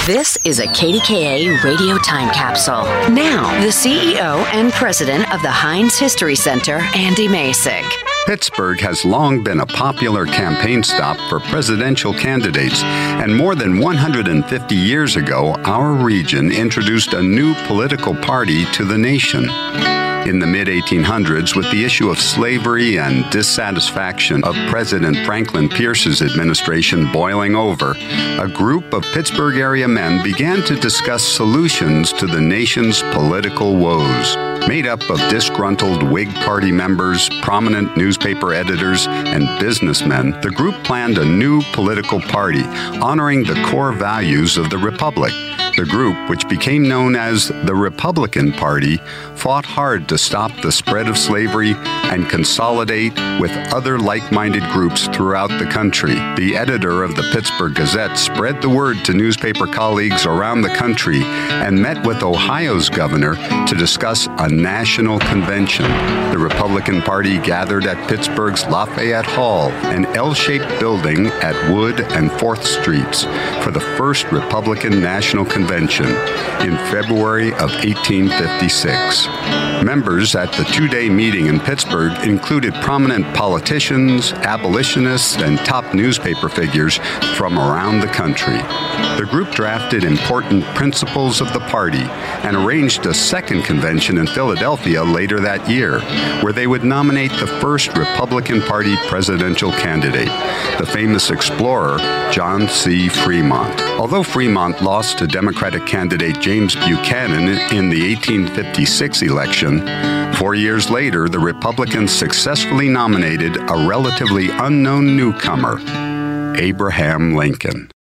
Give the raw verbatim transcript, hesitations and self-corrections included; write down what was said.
This is a K D K A radio time capsule. Now, the C E O and president of the Heinz History Center, Andy Masich. Pittsburgh has long been a popular campaign stop for presidential candidates, and more than one hundred fifty years ago, our region introduced a new political party to the nation. In the mid eighteen hundreds, with the issue of slavery and dissatisfaction of President Franklin Pierce's administration boiling over, a group of Pittsburgh area men began to discuss solutions to the nation's political woes. Made up of disgruntled Whig Party members, prominent newspaper editors, and businessmen, the group planned a new political party honoring the core values of the Republic. The group, which became known as the Republican Party, fought hard to stop the spread of slavery and consolidate with other like-minded groups throughout the country. The editor of the Pittsburgh Gazette spread the word to newspaper colleagues around the country and met with Ohio's governor to discuss a national convention. The Republican Party gathered at Pittsburgh's Lafayette Hall, an L-shaped building at Wood and fourth Streets, for the first Republican National Convention in February of eighteen fifty-six. Members at the two-day meeting in Pittsburgh included prominent politicians, abolitionists, and top newspaper figures from around the country. The group drafted important principles of the party and arranged a second convention in Philadelphia later that year, where they would nominate the first Republican Party presidential candidate, the famous explorer John C. Fremont. Although Fremont lost to Democratic candidate James Buchanan in the eighteen fifty-six election, four years later, the Republicans successfully nominated a relatively unknown newcomer, Abraham Lincoln.